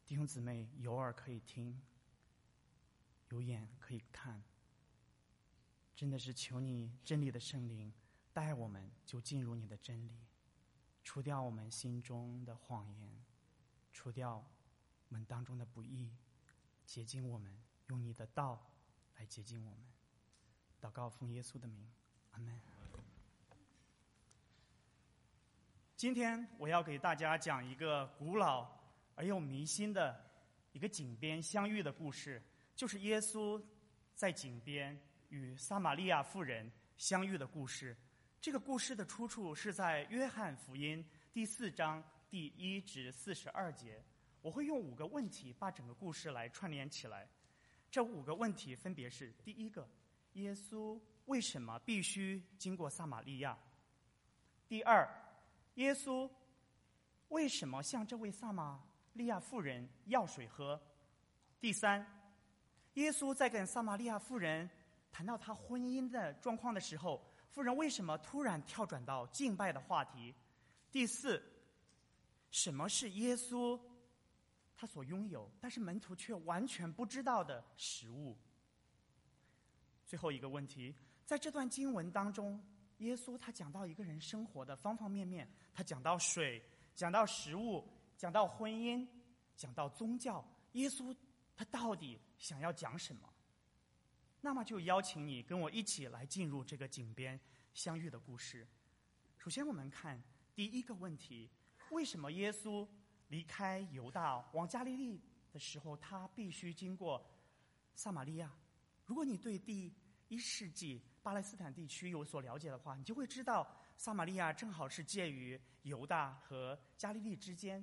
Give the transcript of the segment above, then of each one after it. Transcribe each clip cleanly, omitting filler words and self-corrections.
弟兄姊妹，有耳可以听，有眼可以看，真的是求你真理的圣灵带我们就进入你的真理，除掉我们心中的谎言，除掉我们当中的不义，洁净我们，用你的道来洁净我们。祷告奉耶稣的名，阿们。今天我要给大家讲一个古老而又迷信的一个井边相遇的故事，就是耶稣在井边与撒玛利亚妇人相遇的故事。这个故事的出处是在约翰福音第4章第1至42节。我会用5个问题把整个故事来串联起来。这5个问题分别是：第一个，耶稣为什么必须经过撒玛利亚？第二，耶稣为什么向这位撒玛利亚妇人要水喝？第三，耶稣在跟撒玛利亚妇人谈到他婚姻的状况的时候，妇人为什么突然跳转到敬拜的话题？第四，什么是耶稣他所拥有但是门徒却完全不知道的食物？最后一个问题，在这段经文当中，耶稣他讲到一个人生活的方方面面，他讲到水，讲到食物，讲到婚姻，讲到宗教，耶稣他到底想要讲什么？那么就邀请你跟我一起来进入这个井边相遇的故事。首先我们看第一个问题，为什么耶稣离开犹大往加利利的时候，他必须经过撒玛利亚？如果你对第1世纪巴勒斯坦地区有所了解的话，你就会知道撒玛利亚正好是介于犹大和加利利之间。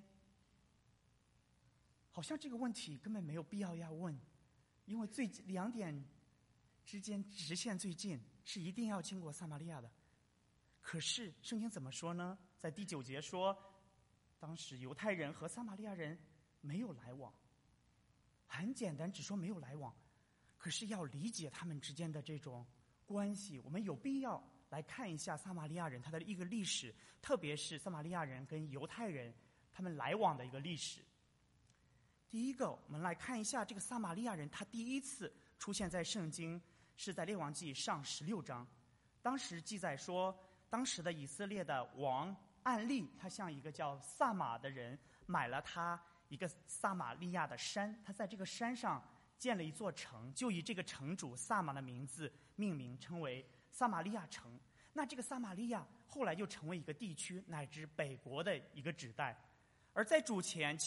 好像这个问题根本没有必要要问，因为2点之间直线最近，是一定要经过撒玛利亚的。可是圣经怎么说呢？在第9节说，当时犹太人和撒玛利亚人没有来往，很简单，只说没有来往。可是要理解他们之间的这种关系，我们有必要来看一下撒玛利亚人他的一个历史，特别是撒玛利亚人跟犹太人他们来往的一个历史。第一个，我们来看一下这个撒玛利亚人，他第一次出现在圣经是在列王记上16章。当时记载说，当时的以色列的王暗利，他向一个叫撒玛的人买了他一个撒玛利亚的山，他在这个山上建了一座城，就以这个城主撒玛的名字命名，称为撒玛利亚城。那这个撒玛利亚后来就成为一个地区乃至北国的一个指代。而在主前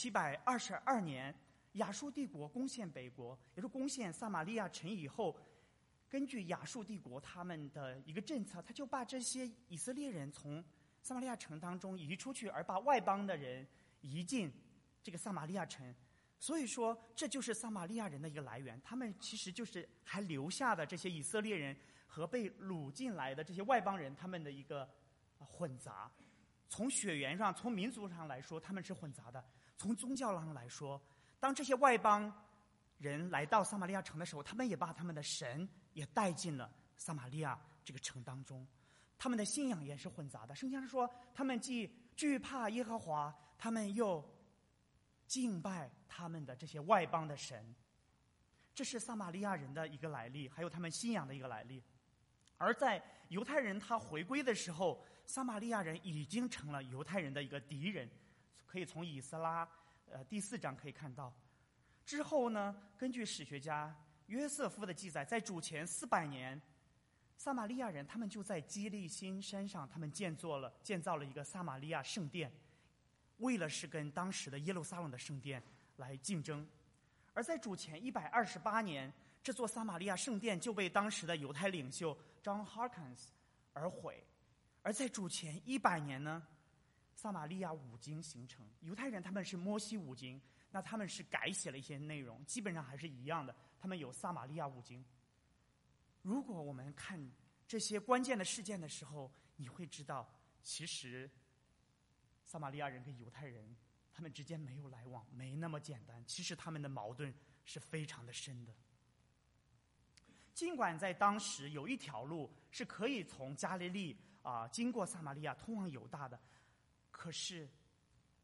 722年，亚述帝国攻陷北国，也是攻陷撒玛利亚城以后，根据亚述帝国他们的一个政策，他就把这些以色列人从撒玛利亚城当中移出去，而把外邦的人移进这个撒玛利亚城。所以说这就是撒玛利亚人的一个来源，他们其实就是还留下的这些以色列人和被掳进来的这些外邦人他们的一个混杂。从血缘上，从民族上来说，他们是混杂的；从宗教上来说，当这些外邦人来到撒玛利亚城的时候，他们也把他们的神也带进了撒玛利亚这个城当中，他们的信仰也是混杂的。圣经上说，他们既惧怕耶和华，他们又敬拜他们的这些外邦的神。这是撒玛利亚人的一个来历，还有他们信仰的一个来历。而在犹太人他回归的时候，撒玛利亚人已经成了犹太人的一个敌人，可以从以斯拉第4章可以看到。之后呢，根据史学家约瑟夫的记载，在主前400年，撒玛利亚人他们就在基利心山上，他们建造了一个撒玛利亚圣殿，为了是跟当时的耶路撒冷的圣殿来竞争。而在主前128年，这座撒玛利亚圣殿就被当时的犹太领袖 John Hawkins 而毁。而在主前100年呢，撒玛利亚五经形成。犹太人他们是摩西五经，那他们是改写了一些内容，基本上还是一样的，他们有撒玛利亚五经。如果我们看这些关键的事件的时候，你会知道，其实撒玛利亚人跟犹太人他们之间没有来往，没那么简单，其实他们的矛盾是非常的深的。尽管在当时有一条路是可以从加利利经过撒玛利亚通往犹大的，可是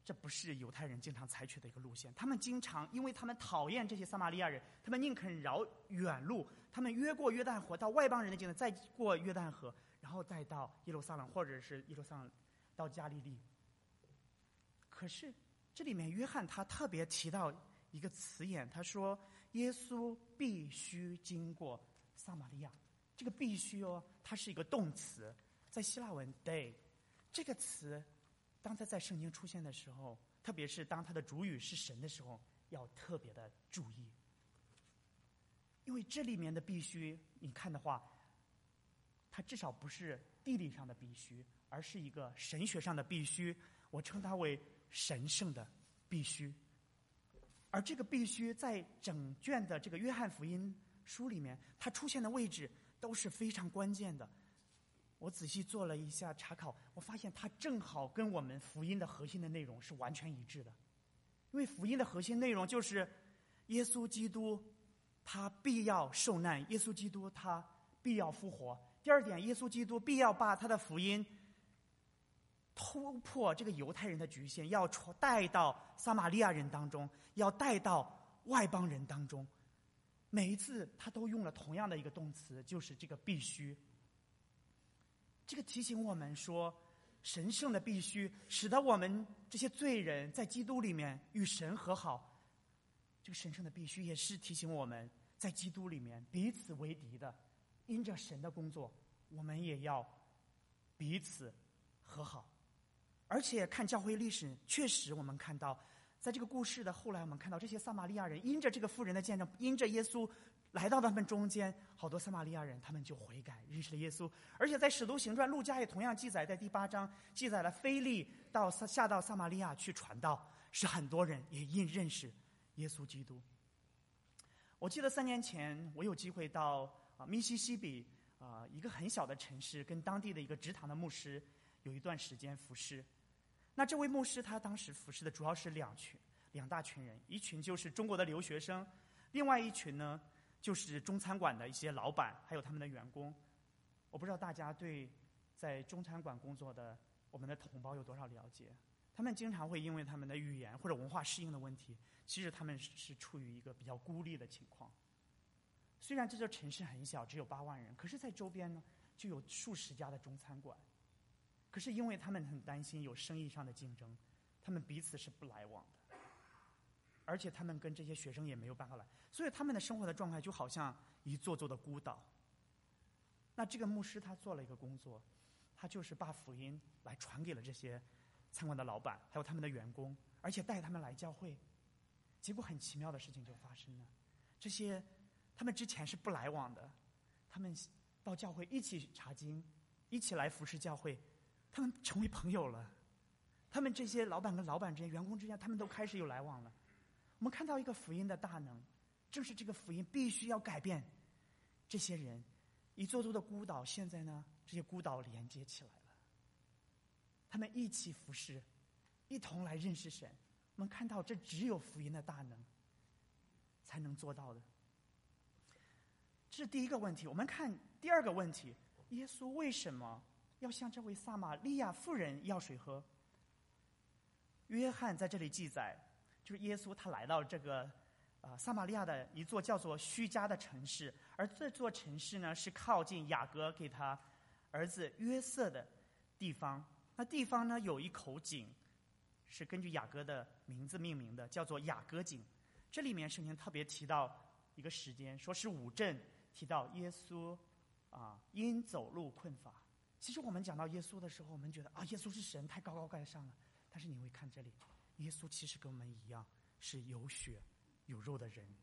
这不是犹太人经常采取的一个路线。他们经常因为他们讨厌这些撒玛利亚人，他们宁肯绕远路，他们越过约旦河到外邦人的境内，再过约旦河，然后再到耶路撒冷，或者是耶路撒冷到加利利。可是这里面约翰他特别提到一个词眼，他说耶稣必须经过撒玛利亚。这个必须它是一个动词，在希腊文 day 这个词当它在圣经出现的时候，特别是当它的主语是神的时候，要特别的注意。因为这里面的必须你看的话，它至少不是地理上的必须，而是一个神学上的必须，我称它为神圣的必须。而这个必须在整卷的这个约翰福音书里面，它出现的位置都是非常关键的。我仔细做了一下查考，我发现它正好跟我们福音的核心的内容是完全一致的。因为福音的核心内容就是耶稣基督他必要受难，耶稣基督他必要复活。第二点，耶稣基督必要把他的福音突破这个犹太人的局限，要带到撒玛利亚人当中，要带到外邦人当中。每一次他都用了同样的一个动词，就是这个必须。这个提醒我们说，神圣的必须使得我们这些罪人在基督里面与神和好。这个神圣的必须也是提醒我们在基督里面彼此为敌的，因着神的工作，我们也要彼此和好。而且看教会历史，确实我们看到在这个故事的后来，我们看到这些撒玛利亚人因着这个妇人的见证，因着耶稣来到他们中间，好多撒玛利亚人他们就悔改，认识了耶稣。而且在使徒行传，路加也同样记载，在第8章记载了腓利下到撒玛利亚去传道，使很多人也因认识耶稣基督。我记得3年前我有机会到密西西比一个很小的城市，跟当地的一个职堂的牧师有一段时间服侍。那这位牧师他当时服侍的主要是两大群人，一群就是中国的留学生，另外一群呢就是中餐馆的一些老板还有他们的员工。我不知道大家对在中餐馆工作的我们的同胞有多少了解。他们经常会因为他们的语言或者文化适应的问题，其实他们是处于一个比较孤立的情况。虽然这座城市很小，只有8万人，可是在周边呢就有数十家的中餐馆。可是因为他们很担心有生意上的竞争，他们彼此是不来往的，而且他们跟这些学生也没有办法来，所以他们的生活的状态就好像一座座的孤岛。那这个牧师他做了一个工作，他就是把福音来传给了这些餐馆的老板还有他们的员工，而且带他们来教会。结果很奇妙的事情就发生了，这些他们之前是不来往的，他们到教会一起查经，一起来服侍教会，他们成为朋友了。他们这些老板跟老板之间，员工之间，他们都开始有来往了。我们看到一个福音的大能，正是这个福音必须要改变这些人一座座的孤岛，现在呢这些孤岛连接起来了，他们一起服侍，一同来认识神。我们看到这只有福音的大能才能做到的。这是第一个问题。我们看第二个问题，耶稣为什么要向这位撒玛利亚妇人要水喝？约翰在这里记载，就是耶稣他来到这个撒玛利亚的一座叫做虚迦的城市，而这座城市呢是靠近雅各给他儿子约瑟的地方。那地方呢有一口井，是根据雅各的名字命名的，叫做雅各井。这里面圣经特别提到一个时间，说是午正，提到耶稣因走路困乏。其实我们讲到耶稣的时候，我们觉得耶稣是神，太高高在上了。但是你会看这里，耶稣其实跟我们一样是有血有肉的人。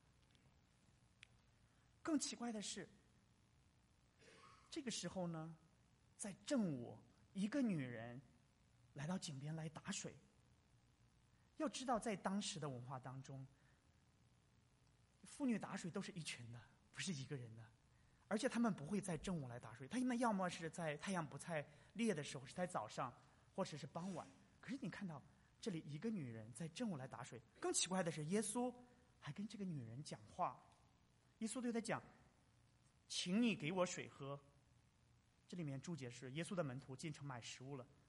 更奇怪的是，这个时候呢，在正午，一个女人来到井边来打水。要知道在当时的文化当中，妇女打水都是一群的，不是一个人的，而且他们不会在正午来打水，他们要么是在太阳不太烈的时候，是在早上或者是傍晚。可是你看到这里一个女人在正午来打水，更奇怪的是耶稣还跟这个女人讲话。耶稣对她讲，请你给我水喝。这里面注解是耶稣的门徒进城买食物了，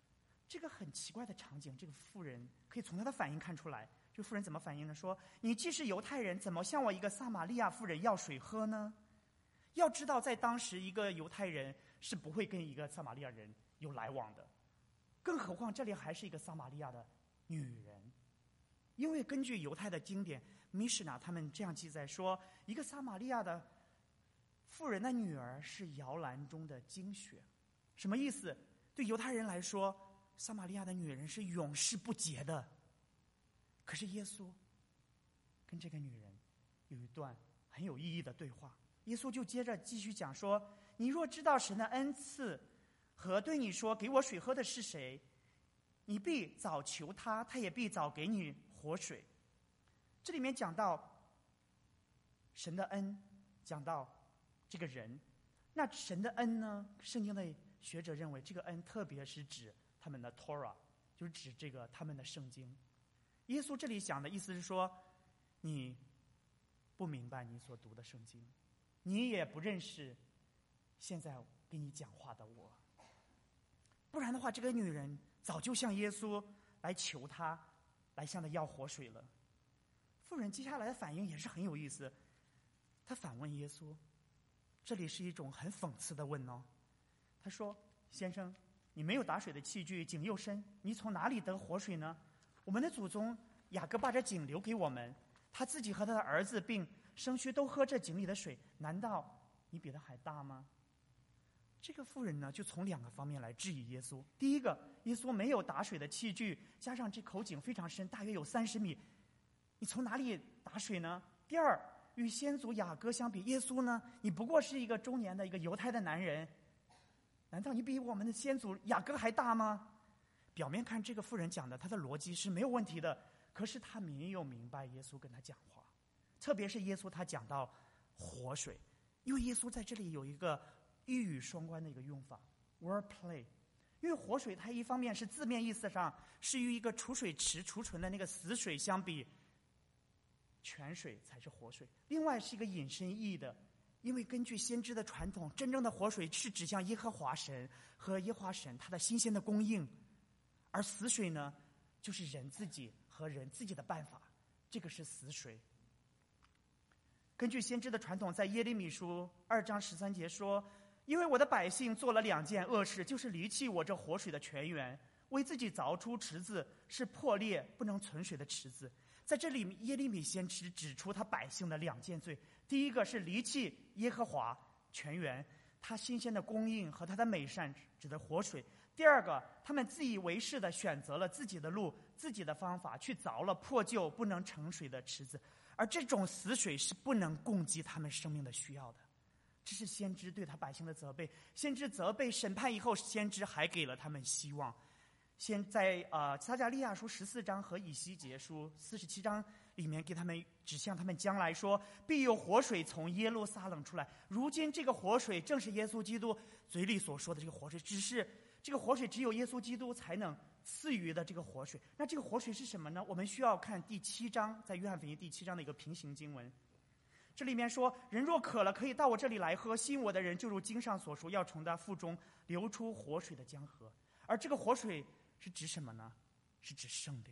这个很奇怪的场景，这个妇人可以从她的反应看出来。这个妇人怎么反应呢？说：“你既是犹太人，怎么向我一个撒玛利亚妇人要水喝呢？”要知道，在当时，一个犹太人是不会跟一个撒玛利亚人有来往的，更何况这里还是一个撒玛利亚的女人。因为根据犹太的经典米什纳他们这样记载说，一个撒玛利亚的妇人的女儿是摇篮中的精血。什么意思？对犹太人来说，撒玛利亚的女人是永世不洁的。可是耶稣跟这个女人有一段很有意义的对话。耶稣就接着继续讲说：“你若知道神的恩赐和对你说给我水喝的是谁，你必早求他，他也必早给你活水。”这里面讲到神的恩，讲到这个人。那神的恩呢？圣经的学者认为，这个恩特别是指他们的 Torah， 就是指这个他们的圣经。耶稣这里讲的意思是说，你不明白你所读的圣经，你也不认识现在跟你讲话的我。不然的话，这个女人早就向耶稣来求他，来向他要活水了。妇人接下来的反应也是很有意思，她反问耶稣，这里是一种很讽刺的问哦。她说：“先生，你没有打水的器具，井又深，你从哪里得活水呢？我们的祖宗雅各把这井留给我们，他自己和他的儿子并生须都喝这井里的水，难道你比他还大吗？”这个妇人呢，就从两个方面来质疑耶稣。第一个，耶稣没有打水的器具，加上这口井非常深，大约有30米，你从哪里打水呢？第二，与先祖雅各相比，耶稣呢，你不过是一个中年的一个犹太的男人，难道你比我们的先祖雅各还大吗？表面看这个妇人讲的，她的逻辑是没有问题的，可是她没有明白耶稣跟她讲话，特别是耶稣他讲到活水，因为耶稣在这里有一个一语双关的一个用法 wordplay。 因为活水它一方面是字面意思上是与一个储水池储存的那个死水相比，泉水才是活水，另外是一个引申意义的，因为根据先知的传统，真正的活水是指向耶和华神和耶和华神他的新鲜的供应，而死水呢，就是人自己和人自己的办法，这个是死水。根据先知的传统，在耶利米书2章13节说：“因为我的百姓做了2件恶事，就是离弃我这活水的泉源，为自己凿出池子，是破裂不能存水的池子。”在这里，耶利米先知指出他百姓的2件罪。第一个是离弃耶和华泉源，他新鲜的供应和他的美善指的活水。第二个，他们自以为是的选择了自己的路、自己的方法，去凿了破旧不能盛水的池子，而这种死水是不能供给他们生命的需要的。这是先知对他百姓的责备。先知责备审判以后，先知还给了他们希望。先在撒迦利亚书14章和以西结书47章里面给他们指向他们将来说，必有活水从耶路撒冷出来。如今这个活水正是耶稣基督嘴里所说的这个活水，只是这个活水只有耶稣基督才能赐予的这个活水。那这个活水是什么呢？我们需要看第7章，在约翰福音第7章的一个平行经文。这里面说，人若渴了，可以到我这里来喝，信我的人就如经上所说，要从他腹中流出活水的江河。而这个活水是指什么呢？是指圣灵。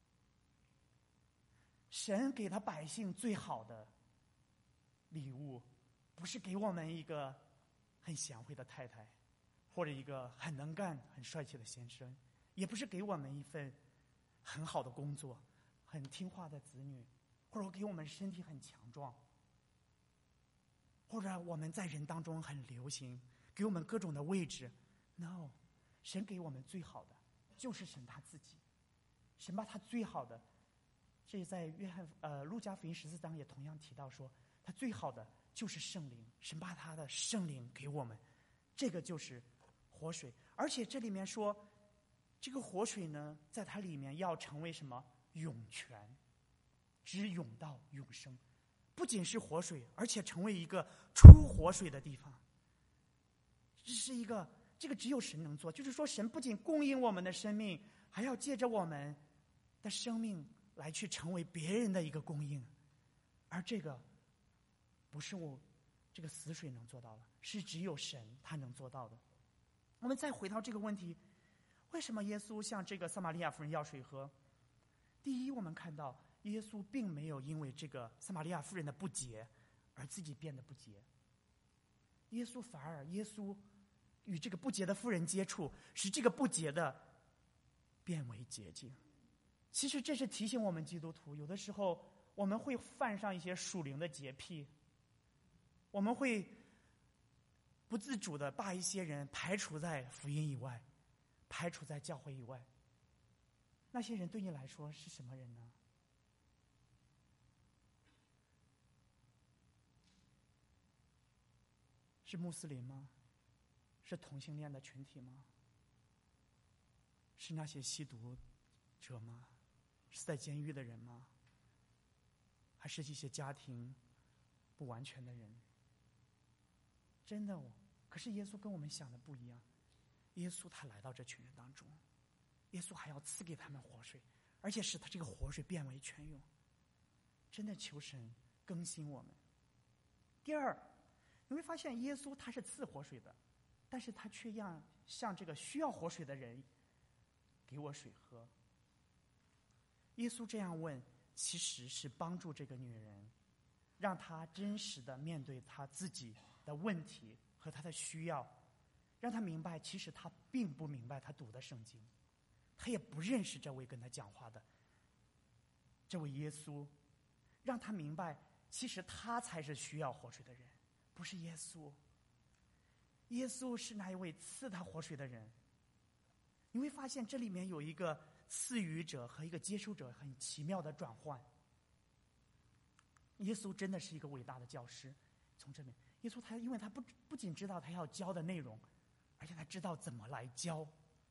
神给他百姓最好的礼物，不是给我们一个很贤惠的太太，或者一个很能干很帅气的先生，也不是给我们一份很好的工作，很听话的子女，或者给我们身体很强壮，或者我们在人当中很流行，给我们各种的位置。 No， 神给我们最好的就是神他自己。神把他最好的，这在路加福音14章也同样提到说，他最好的就是圣灵。神把他的圣灵给我们，这个就是活水。而且这里面说，这个活水呢，在它里面要成为什么？涌泉，直涌到永生。不仅是活水，而且成为一个出活水的地方。这是一个，这个只有神能做。就是说，神不仅供应我们的生命，还要借着我们的生命来去成为别人的一个供应。而这个不是这个死水能做到的，是只有神他能做到的。我们再回到这个问题， 为什么耶稣向这个撒玛利亚妇人要水喝？第一，我们看到耶稣并没有因为这个撒玛利亚妇人的不洁而自己变得不洁，耶稣与这个不洁的妇人接触，使这个不洁的变为洁净。其实这是提醒我们基督徒，有的时候我们会犯上一些属灵的洁癖，我们会不自主的把一些人排除在福音以外，排除在教会以外。那些人对你来说是什么人呢？是穆斯林吗？是同性恋的群体吗？是那些吸毒者吗？是在监狱的人吗？还是一些家庭不完全的人？真的可是耶稣跟我们想的不一样。耶稣他来到这群人当中，耶稣还要赐给他们活水，而且使他这个活水变为泉涌。真的求神更新我们。第二，你会发现耶稣他是赐活水的，但是他却向这个需要活水的人给我水喝。耶稣这样问，其实是帮助这个女人，让她真实的面对她自己的问题和她的需要，让她明白其实她并不明白她读的圣经，她也不认识这位跟她讲话的这位耶稣，让她明白其实她才是需要活水的人，不是耶稣。耶稣是那一位赐他活水的人。你会发现这里面有一个赐予者和一个接受者很奇妙的转换。耶稣真的是一个伟大的教师。从这边，耶稣因为他不仅知道他要教的内容，而且他知道怎么来教。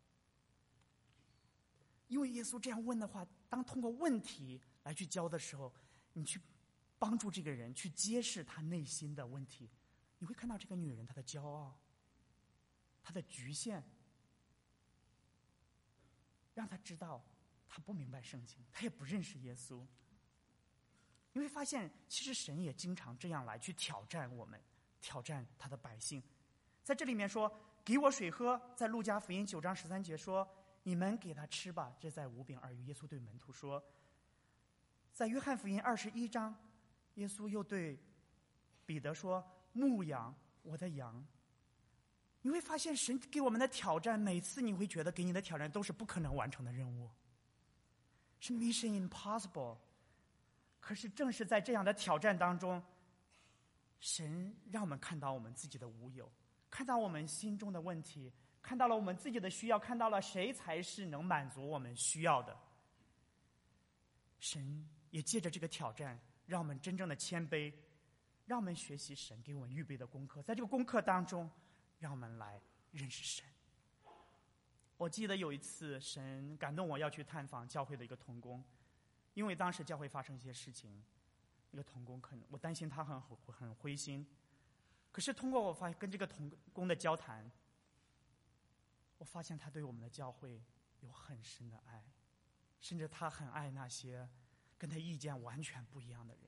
因为耶稣这样问的话，当通过问题来去教的时候，你去帮助这个人去揭示他内心的问题，你会看到这个女人她的骄傲，她的局限，让他知道他不明白圣经，他也不认识耶稣。你会发现其实神也经常这样来去挑战我们，挑战他的百姓。在这里面说给我水喝，在路加福音9章13节说你们给他吃吧，这在5饼2鱼。耶稣对门徒说。在约翰福音21章，耶稣又对彼得说牧养我的羊。你会发现神给我们的挑战，每次你会觉得给你的挑战都是不可能完成的任务，是 mission impossible。 可是正是在这样的挑战当中，神让我们看到我们自己的无有，看到我们心中的问题，看到了我们自己的需要，看到了谁才是能满足我们需要的。神也借着这个挑战让我们真正的谦卑，让我们学习神给我们预备的功课，在这个功课当中让我们来认识神。我记得有一次神感动我要去探访教会的一个同工，因为当时教会发生一些事情，那个同工我担心他很灰心。可是通过我跟这个同工的交谈，我发现他对我们的教会有很深的爱，甚至他很爱那些跟他意见完全不一样的人。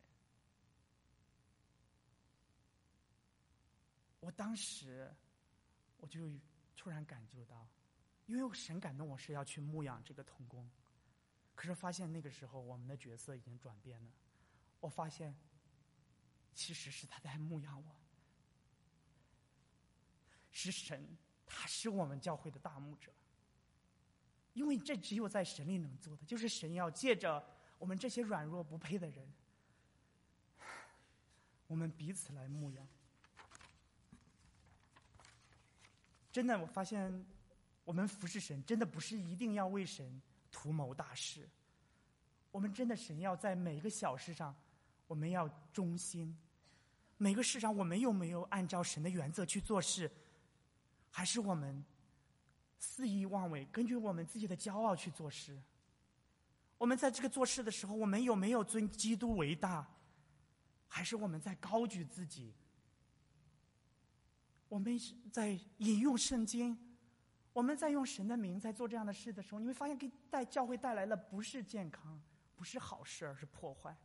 我当时我就突然感觉到，因为神感动我是要去牧养这个同工，可是发现那个时候我们的角色已经转变了。我发现其实是他在牧养我，是神，他是我们教会的大牧者。因为这只有在神里能做的，就是神要借着我们这些软弱不配的人，我们彼此来牧养。真的，我发现我们服侍神真的不是一定要为神图谋大事，我们真的神要在每一个小事上我们要忠心，每个事上我们有没有按照神的原则去做事，还是我们肆意妄为，根据我们自己的骄傲去做事。我们在这个做事的时候，我们有没有尊基督为大，还是我们在高举自己？我们在引用圣经，我们在用神的名在做这样的事的时候，你会发现给教会带来的不是健康，不是好事，而是破坏。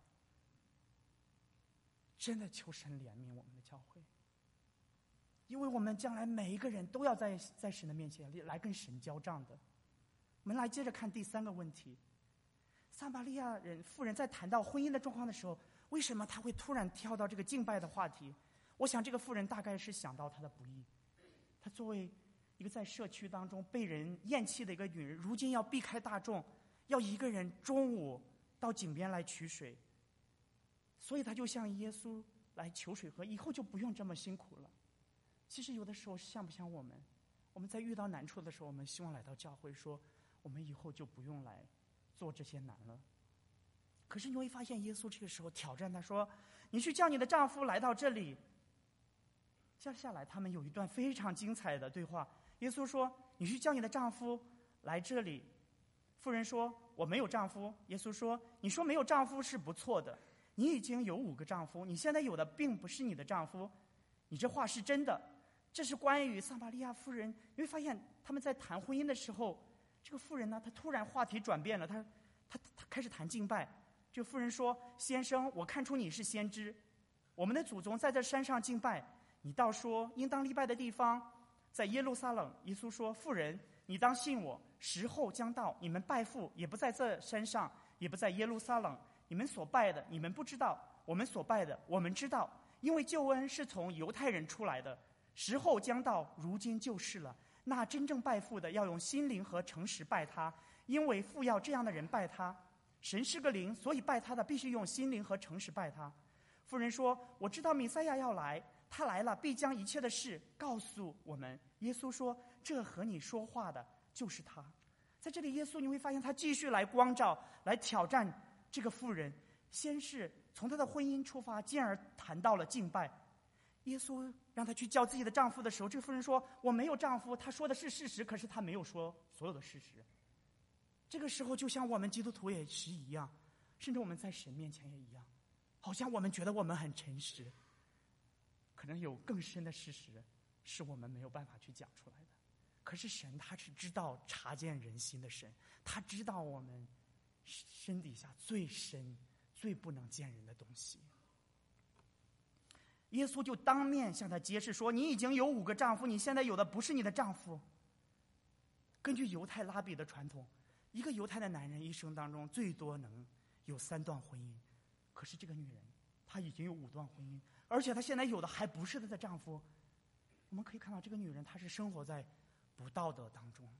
真的求神怜悯我们的教会，因为我们将来每一个人都要在神的面前来跟神交账的。 们来接着看第3个问题：撒玛利亚妇人在谈到婚姻的状况的时候，为什么她会突然跳到这个敬拜的话题？我想这个妇人大概是想到她的不义，她作为一个在社区当中被人厌弃的一个女人，如今要避开大众，要一个人中午到井边来取水，所以她就向耶稣来求水喝，以后就不用这么辛苦了。其实有的时候像不像我们在遇到难处的时候，我们希望来到教会说我们以后就不用来做这些难了。可是你会发现耶稣这个时候挑战他说，你去叫你的丈夫来到这里。接下来他们有一段非常精彩的对话，耶稣说，你去叫你的丈夫来这里。妇人说，我没有丈夫。耶稣说，你说没有丈夫是不错的，你已经有5个丈夫，你现在有的并不是你的丈夫，你这话是真的。这是关于撒玛利亚妇人。你会发现他们在谈婚姻的时候，这个妇人呢，她突然话题转变了，她开始谈敬拜。这个妇人说，先生，我看出你是先知，我们的祖宗在这山上敬拜，你倒说应当礼拜的地方在耶路撒冷。耶稣说，妇人，你当信我，时候将到，你们拜父也不在这山上，也不在耶路撒冷。你们所拜的你们不知道，我们所拜的我们知道，因为救恩是从犹太人出来的。时候将到，如今就是了。那真正拜父的要用心灵和诚实拜他，因为父要这样的人拜他。神是个灵，所以拜他的必须用心灵和诚实拜他。妇人说，我知道弥赛亚要来，他来了必将一切的事告诉我们。耶稣说，这和你说话的就是他。在这里耶稣你会发现他继续来光照，来挑战这个妇人。先是从她的婚姻出发，进而谈到了敬拜。耶稣让她去叫自己的丈夫的时候，这个妇人说，我没有丈夫。她说的是事实，可是她没有说所有的事实。这个时候就像我们基督徒也是一样，甚至我们在神面前也一样，好像我们觉得我们很诚实，可能有更深的事实是我们没有办法去讲出来的。可是神他是知道察见人心的神，他知道我们身底下最深最不能见人的东西。耶稣就当面向他揭示说，你已经有5个丈夫，你现在有的不是你的丈夫。根据犹太拉比的传统，一个犹太的男人一生当中最多能有3段婚姻，可是这个女人她已经有5段婚姻，而且她现在有的还不是她的丈夫。我们可以看到这个女人她是生活在不道德当中，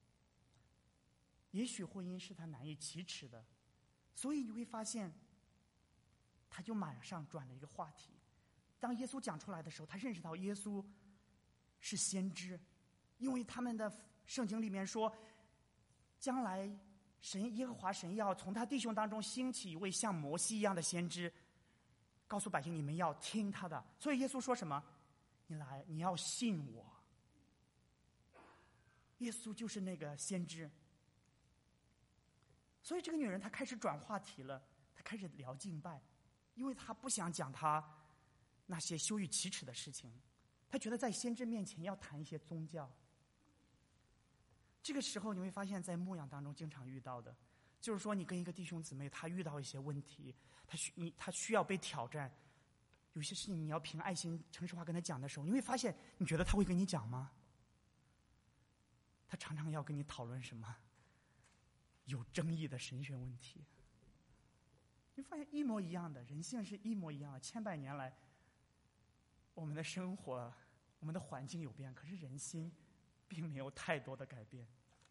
也许婚姻是她难以启齿的，所以你会发现她就马上转了一个话题。当耶稣讲出来的时候，他认识到耶稣是先知，因为他们的圣经里面说，将来耶和华神要从他弟兄当中兴起一位像摩西一样的先知，告诉百姓你们要听他的。所以耶稣说什么？你来，你要信我。耶稣就是那个先知。所以这个女人她开始转话题了，她开始聊敬拜，因为她不想讲她那些羞于启齿的事情，她觉得在先知面前要谈一些宗教。这个时候你会发现在牧养当中经常遇到的，就是说你跟一个弟兄姊妹他遇到一些问题，他需要被挑战，有些事情你要凭爱心诚实话跟他讲的时候，你会发现你觉得他会跟你讲吗？他常常要跟你讨论什么有争议的神学问题。你发现一模一样的，人性是一模一样的，千百年来我们的生活我们的环境有变，可是人心并没有太多的改变。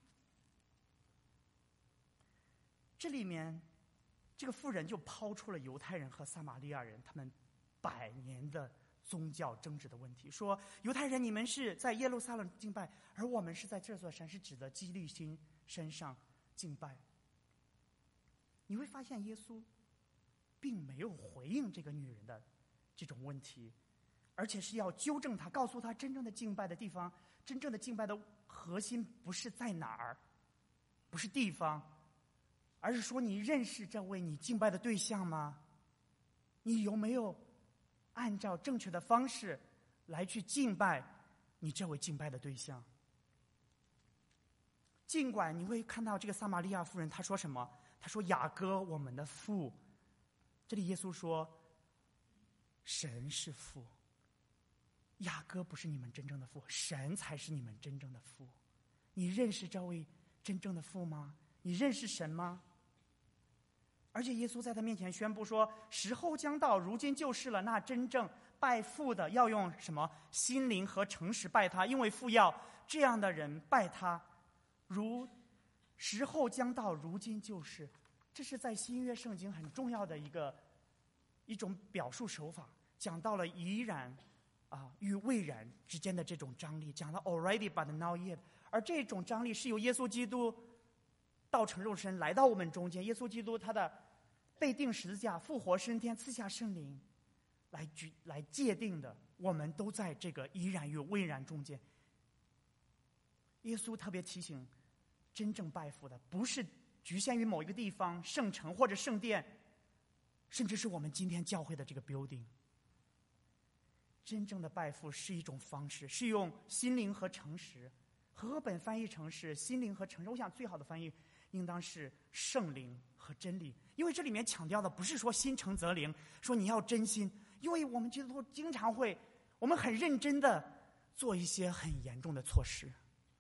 这里面这个妇人就抛出了犹太人和撒玛利亚人他们100年的宗教争执的问题，说犹太人你们是在耶路撒冷敬拜，而我们是在这座山，是指的基利心山上敬拜。你会发现耶稣并没有回应这个女人的这种问题，而且是要纠正她，告诉她真正的敬拜的地方，真正的敬拜的核心不是在哪儿，不是地方，而是说你认识这位你敬拜的对象吗？你有没有按照正确的方式来去敬拜你这位敬拜的对象？尽管你会看到这个撒玛利亚妇人她说什么，她说雅各我们的父，这里耶稣说神是父，雅各不是你们真正的父，神才是你们真正的父。你认识这位真正的父吗？你认识神吗？而且耶稣在他面前宣布说，时候将到，如今就是了。那真正拜父的要用什么？心灵和诚实拜他，因为父要这样的人拜他。时候将到，如今就是。这是在新约圣经很重要的一种表述手法，讲到了已然与未然之间的这种张力，讲到 already but not yet。而这种张力是由耶稣基督道成肉身来到我们中间，耶稣基督他的被钉十字架、复活升天、赐下圣灵来界定的。我们都在这个已然与未然中间。耶稣特别提醒，真正拜父的不是局限于某一个地方、圣城或者圣殿，甚至是我们今天教会的这个 building。真正的拜父是一种方式，是用心灵和诚实。和合本翻译成是心灵和诚实，我想最好的翻译应当是圣灵和真理，因为这里面强调的不是说心诚则灵，说你要真心，因为我们基督徒经常我们很认真的做一些很严重的错事。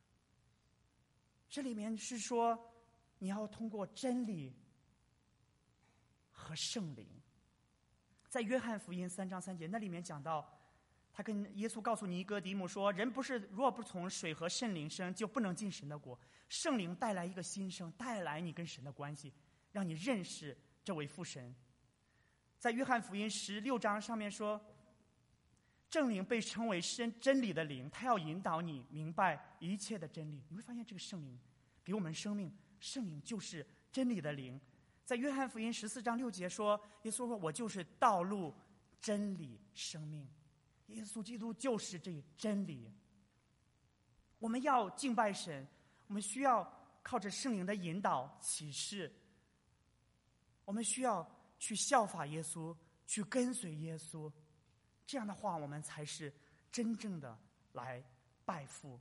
这里面是说你要通过真理和圣灵。在约翰福音3章3节，那里面讲到，他跟耶稣告诉尼哥底母说，人若不从水和圣灵生，就不能进神的国。圣灵带来一个新生，带来你跟神的关系，让你认识这位父神。在约翰福音16章上面说，正灵被称为真理的灵，他要引导你明白一切的真理。你会发现这个圣灵给我们生命，圣灵就是真理的灵。在约翰福音14章6节说，耶稣说，我就是道路、真理、生命。耶稣基督就是这真理。我们要敬拜神，我们需要靠着圣灵的引导启示，我们需要去效法耶稣，去跟随耶稣。这样的话，我们才是真正的来拜父。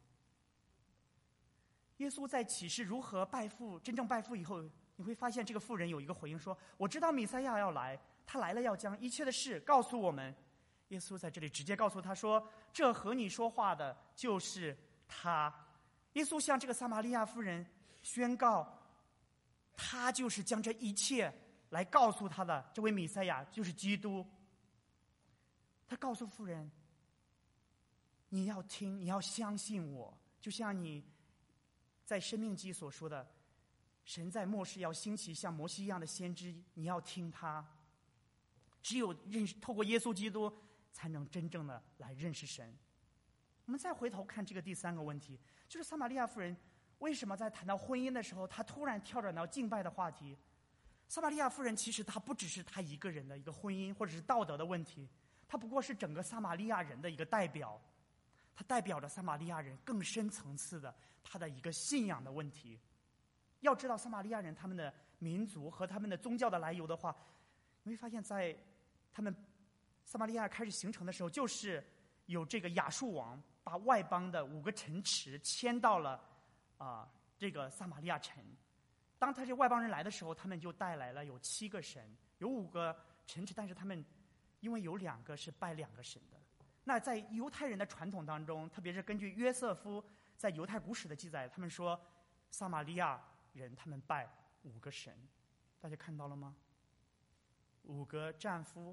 耶稣在启示如何拜父，真正拜父以后，你会发现这个妇人有一个回应说，我知道弥赛亚要来，他来了要将一切的事告诉我们。耶稣在这里直接告诉他说，这和你说话的就是他。耶稣向这个撒玛利亚妇人宣告，他就是将这一切来告诉他的这位弥赛亚，就是基督。他告诉妇人，你要听，你要相信我，就像你在申命记所说的，神在末世要兴起像摩西一样的先知，你要听他。只有透过耶稣基督，才能真正的来认识神。我们再回头看这个第三个问题，就是撒玛利亚妇人为什么在谈到婚姻的时候，她突然跳转到敬拜的话题。撒玛利亚妇人其实她不只是她一个人的一个婚姻或者是道德的问题，她不过是整个撒玛利亚人的一个代表，她代表着撒玛利亚人更深层次的她的一个信仰的问题。要知道撒玛利亚人他们的民族和他们的宗教的来由的话，你会发现在他们撒玛利亚开始形成的时候，就是有这个亚述王把外邦的5个城池迁到了这个撒玛利亚城。当他这外邦人来的时候，他们就带来了有7个神，有5个城池，但是他们因为有2个是拜2个神的。那在犹太人的传统当中，特别是根据约瑟夫在犹太古史的记载，他们说撒玛利亚人他们拜5个神。大家看到了吗？5个战夫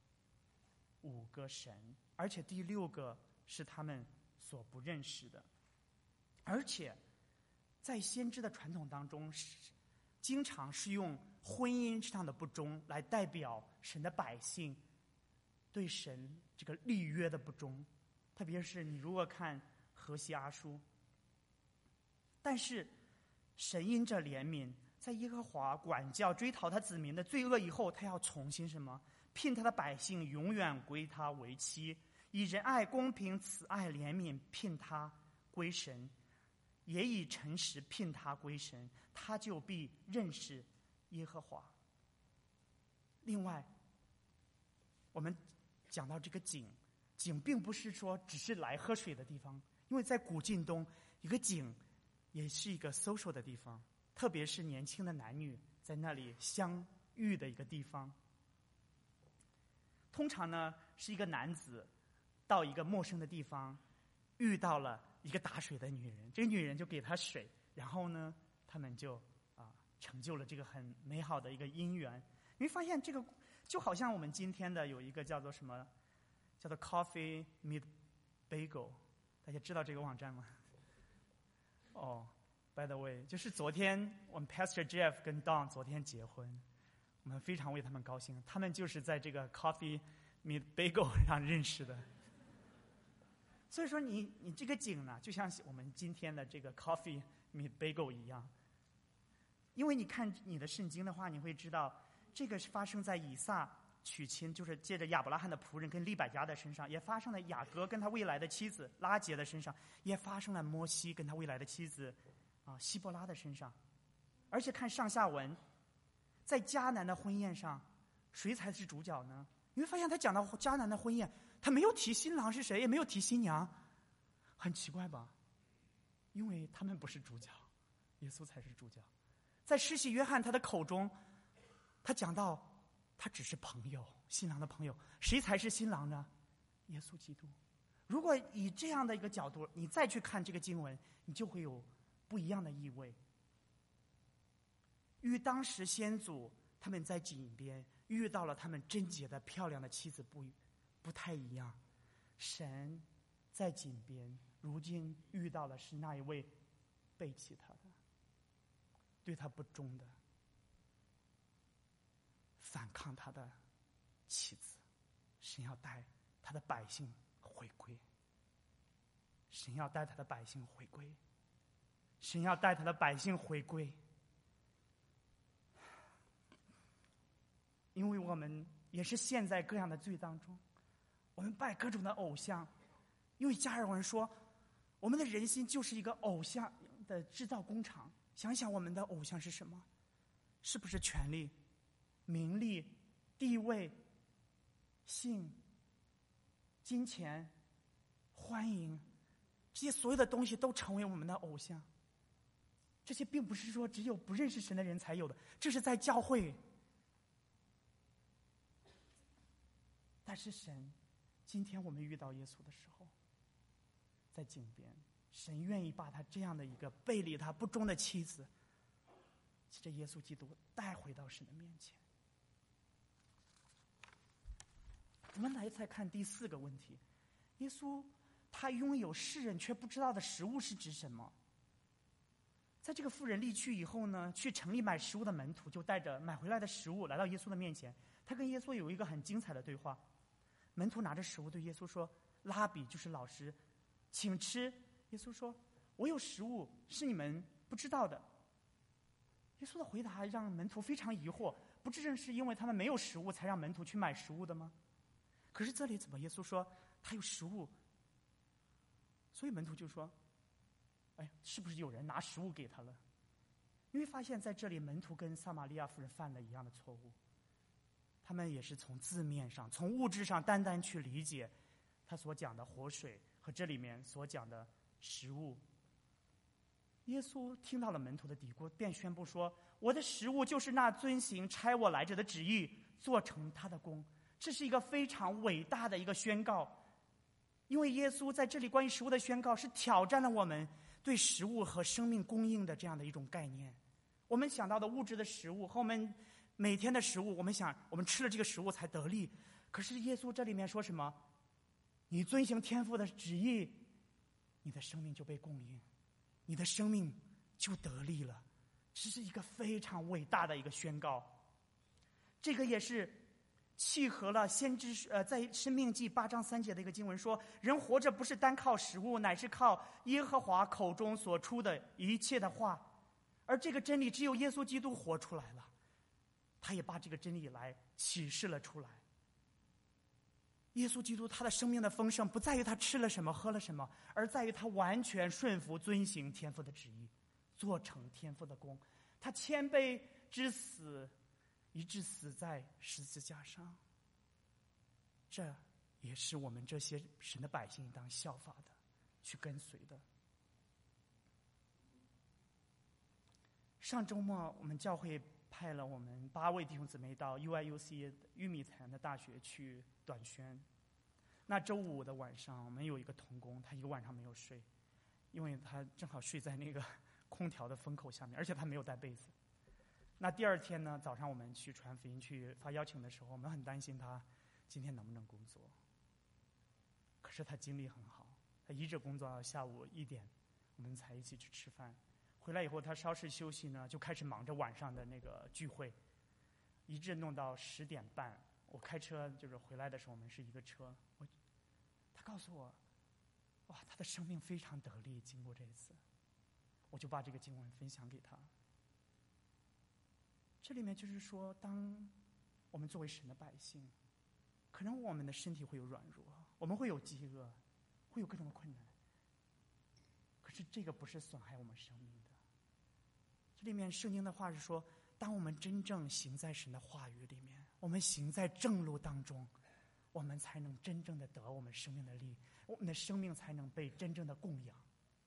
，5个神，而且第6个是他们所不认识的。而且在先知的传统当中，经常是用婚姻上的不忠来代表神的百姓对神这个立约的不忠。特别是你如果看何西阿书，但是神因着怜悯，在耶和华管教追讨他子民的罪恶以后，他要重新什么？聘他的百姓永远归他为妻，以仁爱、公平、慈爱、怜悯聘他归神，也以诚实聘他归神，他就必认识耶和华。另外，我们讲到这个井并不是说只是来喝水的地方，因为在古晋东，一个井也是一个 social 的地方，特别是年轻的男女在那里相遇的一个地方。通常呢，是一个男子到一个陌生的地方，遇到了一个打水的女人，这个女人就给他水，然后呢， 他们就成就了这个很美好的一个姻缘。你会发现这个就好像我们今天的有一个叫做什么，叫做 Coffee Meet Bagel， 大家知道这个网站吗？By the way， 就是昨天我们 Pastor Jeff 跟 Don 昨天结婚，我们非常为他们高兴。他们就是在这个 Coffee Meet Bagel 上认识的。所以说你这个景呢，就像我们今天的这个 Coffee Meet Bagel 一样。因为你看你的圣经的话，你会知道这个是发生在以撒娶亲，就是借着亚伯拉罕的仆人跟利百加的身上，也发生了雅各跟他未来的妻子拉结的身上，也发生了摩西跟他未来的妻子希伯拉的身上。而且看上下文，在迦南的婚宴上，谁才是主角呢？你会发现他讲到迦南的婚宴，他没有提新郎是谁，也没有提新娘，很奇怪吧？因为他们不是主角，耶稣才是主角。在施洗约翰他的口中，他讲到他只是朋友，新郎的朋友，谁才是新郎呢？耶稣基督。如果以这样的一个角度，你再去看这个经文，你就会有不一样的意味。与当时先祖他们在井边遇到了他们贞洁的漂亮的妻子不太一样，神在井边如今遇到的是那一位背弃他的，对他不忠的，反抗他的妻子。神要带他的百姓回归，神要带他的百姓回归，神要带他的百姓回归。因为我们也是陷在各样的罪当中，我们拜各种的偶像。因为加尔文说，我们的人心就是一个偶像的制造工厂。想想我们的偶像是什么？是不是权力、名利、地位、性、金钱、欢迎，这些所有的东西都成为我们的偶像。这些并不是说只有不认识神的人才有的，这是在教会。但是神，今天我们遇到耶稣的时候，在井边，神愿意把他这样的一个背离他不忠的妻子，借着耶稣基督带回到神的面前。我们来再看第4个问题，耶稣他拥有世人却不知道的食物是指什么？在这个妇人离去以后呢，去城里买食物的门徒就带着买回来的食物来到耶稣的面前，他跟耶稣有一个很精彩的对话。门徒拿着食物对耶稣说：“拉比，就是老师，请吃。”耶稣说：“我有食物是你们不知道的。”耶稣的回答让门徒非常疑惑，不正是因为他们没有食物才让门徒去买食物的吗？可是这里怎么耶稣说他有食物？所以门徒就说：“哎，是不是有人拿食物给他了？”因为发现在这里门徒跟撒玛利亚妇人犯了一样的错误，他们也是从字面上、从物质上单单去理解他所讲的活水和这里面所讲的食物。耶稣听到了门徒的嘀咕，便宣布说：“我的食物就是那遵行差我来者的旨意，做成他的功。”这是一个非常伟大的一个宣告，因为耶稣在这里关于食物的宣告是挑战了我们对食物和生命供应的这样的一种概念。我们想到的物质的食物和我们每天的食物，我们想我们吃了这个食物才得力，可是耶稣这里面说什么？你遵行天父的旨意，你的生命就被供应，你的生命就得力了。这是一个非常伟大的一个宣告。这个也是契合了先知在申命记8章3节的一个经文说：“人活着不是单靠食物，乃是靠耶和华口中所出的一切的话。”而这个真理只有耶稣基督活出来了，他也把这个真理来启示了出来。耶稣基督他的生命的丰盛不在于他吃了什么喝了什么，而在于他完全顺服遵行天父的旨意，做成天父的功。他谦卑之死，以致死在十字架上。这也是我们这些神的百姓应当效法的，去跟随的。上周末我们教会派了我们8位弟兄姊妹到 UIUC 玉米潭的大学去短宣。那周5的晚上，我们有一个同工，他一个晚上没有睡，因为他正好睡在那个空调的风口下面，而且他没有带被子。那第二天呢，早上我们去传福音去发邀请的时候，我们很担心他今天能不能工作。可是他精力很好，他一直工作到下午1点，我们才一起去吃饭。回来以后，他稍事休息呢，就开始忙着晚上的那个聚会，一直弄到10点半。我开车就是回来的时候，我们是一个车。他告诉我，哇，他的生命非常得力，经过这一次。我就把这个经文分享给他。这里面就是说，当我们作为神的百姓，可能我们的身体会有软弱，我们会有饥饿，会有各种的困难。可是这个不是损害我们生命的。这里面圣经的话是说，当我们真正行在神的话语里面，我们行在正路当中，我们才能真正的得我们生命的力，我们的生命才能被真正的供养。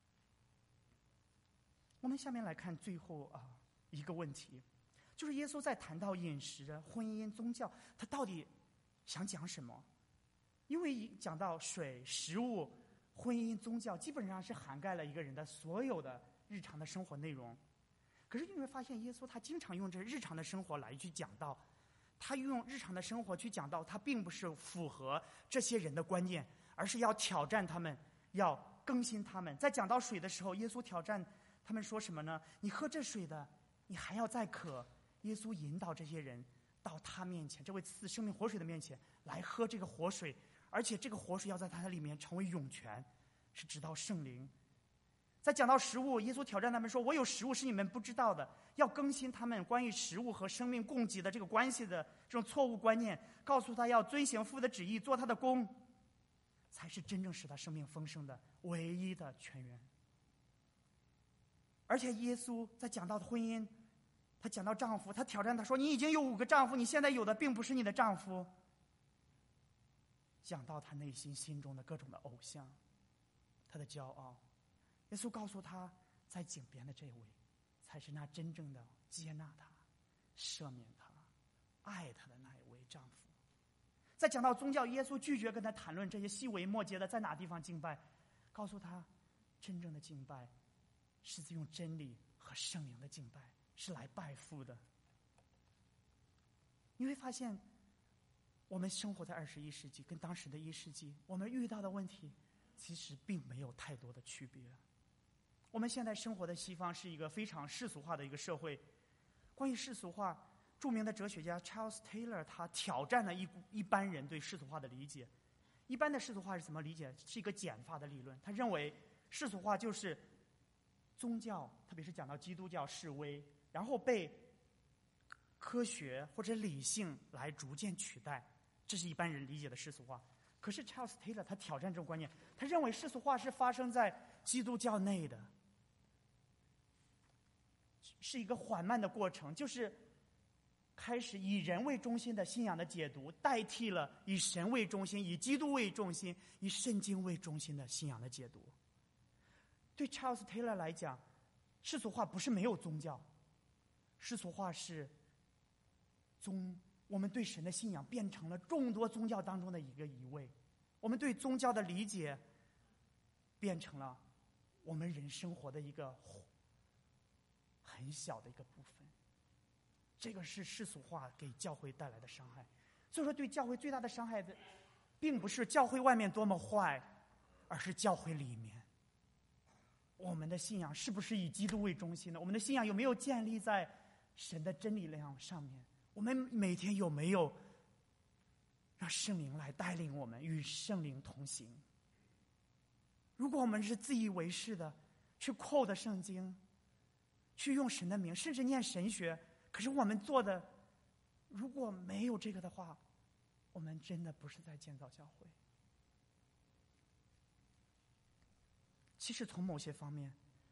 我们下面来看最后一个问题，就是耶稣在谈到饮食、婚姻、宗教，他到底想讲什么？因为讲到水、食物、婚姻、宗教，基本上是涵盖了一个人的所有的日常的生活内容。可是你会发现，耶稣他经常用这日常的生活来去讲道，他用日常的生活去讲道，他并不是符合这些人的观念，而是要挑战他们，要更新他们。在讲到水的时候，耶稣挑战他们说什么呢？你喝这水的，你还要再渴。耶稣引导这些人到他面前，这位赐生命活水的面前来喝这个活水，而且这个活水要在他里面成为涌泉，是直到圣灵。在讲到食物，耶稣挑战他们说，我有食物是你们不知道的，要更新他们关于食物和生命供给的这个关系的这种错误观念，告诉他要遵行父的旨意，做他的工，才是真正使他生命丰盛的唯一的泉源。而且耶稣在讲到婚姻，他讲到丈夫，他挑战他说，你已经有5个丈夫，你现在有的并不是你的丈夫。讲到他内心中的各种的偶像，他的骄傲，耶稣告诉他，在井边的这位才是那真正的接纳他、赦免他、爱他的那一位丈夫。在讲到宗教，耶稣拒绝跟他谈论这些细微末节的在哪地方敬拜，告诉他，真正的敬拜是用真理和圣灵的敬拜，是来拜父的。你会发现，我们生活在21世纪，跟当时的1世纪，我们遇到的问题其实并没有太多的区别。我们现在生活的西方是一个非常世俗化的一个社会。关于世俗化，著名的哲学家 Charles Taylor 他挑战了一般人对世俗化的理解。一般的世俗化是怎么理解？是一个简化的理论。他认为世俗化就是宗教，特别是讲到基督教示威，然后被科学或者理性来逐渐取代，这是一般人理解的世俗化。可是 Charles Taylor 他挑战这种观念，他认为世俗化是发生在基督教内的，是一个缓慢的过程，就是开始以人为中心的信仰的解读，代替了以神为中心、以基督为中心、以圣经为中心的信仰的解读。对 Charles Taylor 来讲，世俗化不是没有宗教，世俗化是我们对神的信仰变成了众多宗教当中的一位，我们对宗教的理解变成了我们人生活的一个很小的一个部分。这个是世俗化给教会带来的伤害。所以说，对教会最大的伤害的，并不是教会外面多么坏，而是教会里面，我们的信仰是不是以基督为中心的？我们的信仰有没有建立在神的真理量上面？我们每天有没有让圣灵来带领我们，与圣灵同行？如果我们是自以为是的去quote圣经，去用神的名，甚至念神学，可是我们做的如果没有这个的话，我们真的不是在建造教会。其实从某些方面，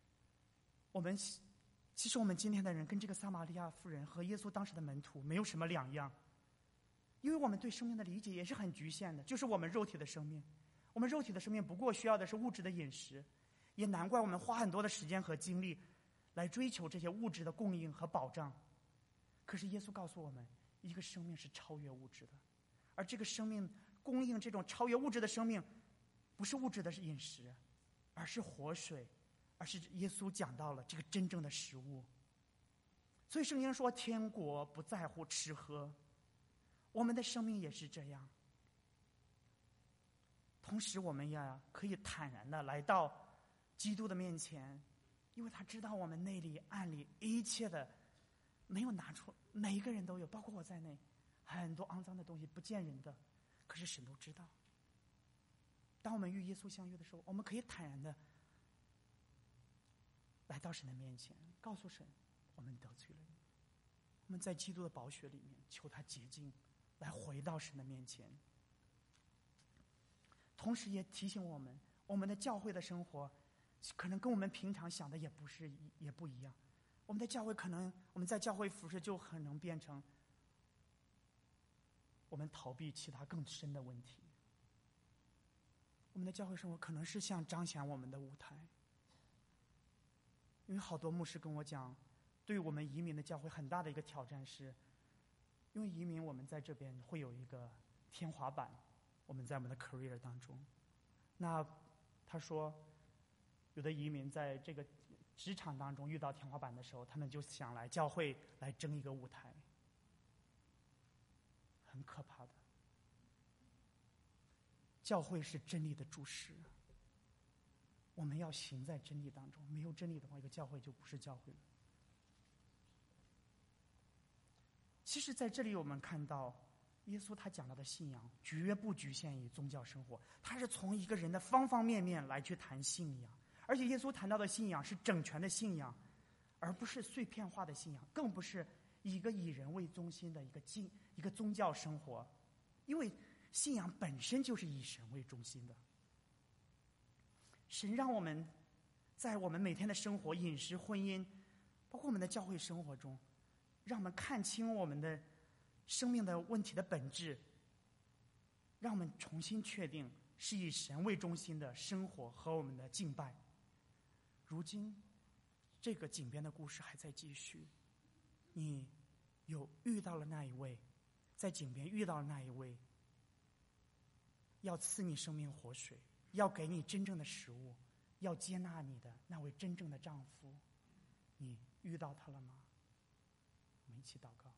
其实我们今天的人跟这个撒玛利亚妇人和耶稣当时的门徒没有什么两样，因为我们对生命的理解也是很局限的，就是我们肉体的生命。我们肉体的生命不过需要的是物质的饮食，也难怪我们花很多的时间和精力来追求这些物质的供应和保障。可是耶稣告诉我们，一个生命是超越物质的，而这个生命供应这种超越物质的生命，不是物质的饮食，而是活水， 而是耶稣讲到了这个真正的食物。所以圣经说天国不在乎吃喝，我们的生命也是这样。同时我们也可以坦然的来到基督的面前，因为他知道我们内里暗里一切的没有拿出，每一个人都有，包括我在内，很多肮脏的东西不见人的，可是神都知道。当我们与耶稣相遇的时候，我们可以坦然的来到神的面前，告诉神我们得罪了你，我们在基督的宝血里面求他洁净，来回到神的面前。同时也提醒我们，我们的教会的生活可能跟我们平常想的也不一样。我们的教会可能我们在教会服侍就很能变成我们逃避其他更深的问题。我们的教会生活可能是像彰显我们的舞台。因为好多牧师跟我讲，对于我们移民的教会很大的一个挑战是，因为移民我们在这边会有一个天花板，我们在我们的 career 当中。那他说有的移民在这个职场当中遇到天花板的时候，他们就想来教会来争一个舞台，很可怕的。教会是真理的柱石，我们要行在真理当中，没有真理的话，一个教会就不是教会了。其实在这里我们看到耶稣他讲到的信仰绝不局限于宗教生活，他是从一个人的方方面面来去谈信仰。而且耶稣谈到的信仰是整全的信仰，而不是碎片化的信仰，更不是一个以人为中心的一个宗教生活，因为信仰本身就是以神为中心的。神让我们在我们每天的生活、饮食、婚姻，包括我们的教会生活中，让我们看清我们的生命的问题的本质，让我们重新确定是以神为中心的生活和我们的敬拜。如今这个井边的故事还在继续，你有遇到了那一位，在井边遇到了那一位要赐你生命活水，要给你真正的食物，要接纳你的那位真正的丈夫，你遇到他了吗？我们一起祷告。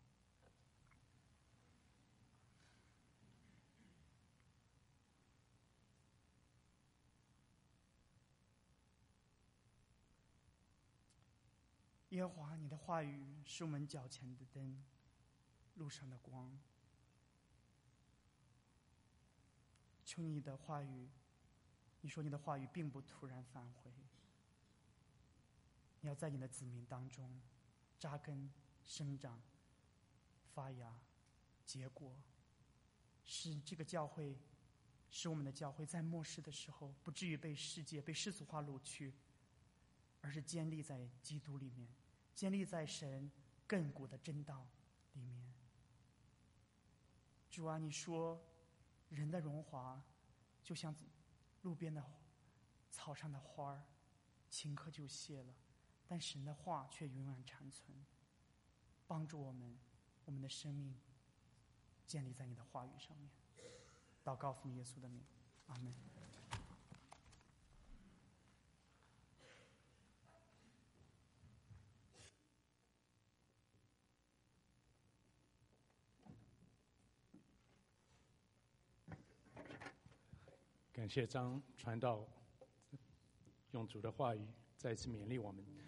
耶和华，你的话语是我们脚前的灯，路上的光。求你的话语，你说你的话语并不突然返回，你要在你的子民当中扎根生长发芽结果，使这个教会，使我们的教会在末世的时候不至于被世界被世俗化掳去，而是建立在基督里面，建立在神亘古的真道里面。主啊，你说人的荣华就像路边的草上的花儿，顷刻就谢了，但神的话却永远长存。帮助我们，我们的生命建立在你的话语上面。祷告奉耶稣的名，阿们。 感谢张传道用主的话语再次勉励我们。